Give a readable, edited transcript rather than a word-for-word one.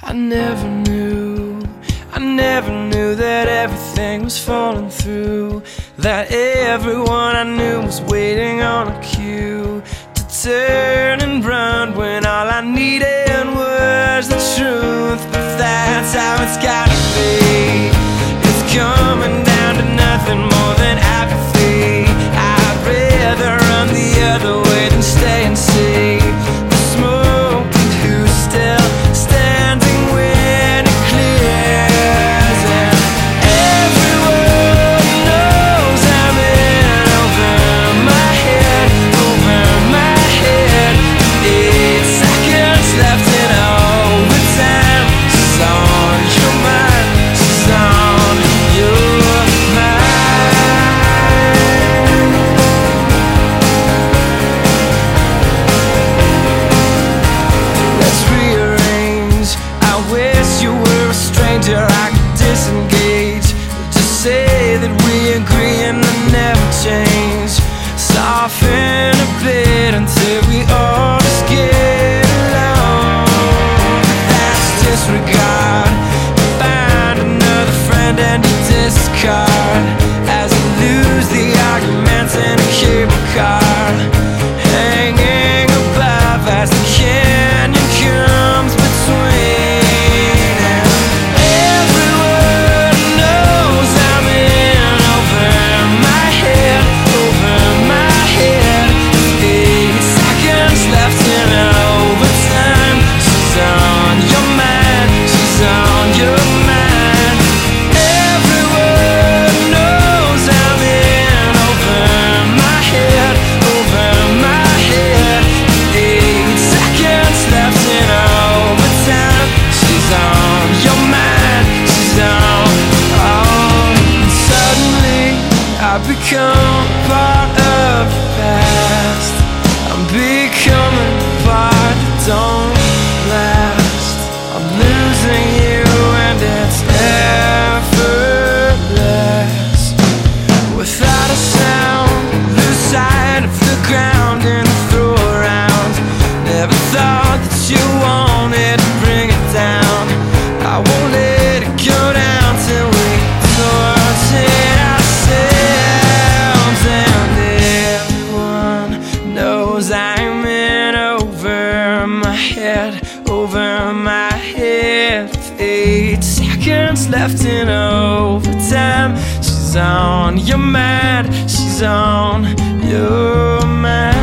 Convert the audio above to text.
I never knew that everything was falling through, that everyone I knew was waiting on a cue to turn and run when all I needed was the truth. But that's how it's gotta be. It's coming down to nothing more than apathy. I'd rather run the other way than stay and see the smoke and who's still standing when it clears. And everyone knows I'm in over my head, over my head. 8 seconds left in overtime. She's on your mind, she's on your mind. Let's rearrange. I wish you were a stranger I could disengage. Just say that we agree and then never change. Soften a bit until we all just get along. That's disregard. Find another friend and you discard as you lose the arguments in a cable car, hanging above as the canyon comes between. And everyone knows I'm in over my head, over my head. 8 seconds left in overtime. She's on your mind, she's on your mind. Everyone knows I'm in over my head, over my head. 8 seconds left in overtime. She's on your mind, she's on. Suddenly I become part of the past. I'm becoming part that don't last. I'm losing you and it's effortless. Without a sound, lose sight of the ground and throw around. Never thought that you wanted to bring it down. I won't let it go down till we torture ourselves. And everyone knows I'm in over my head, over my head. 8 seconds left in overtime. She's on your mind, she's on your mind.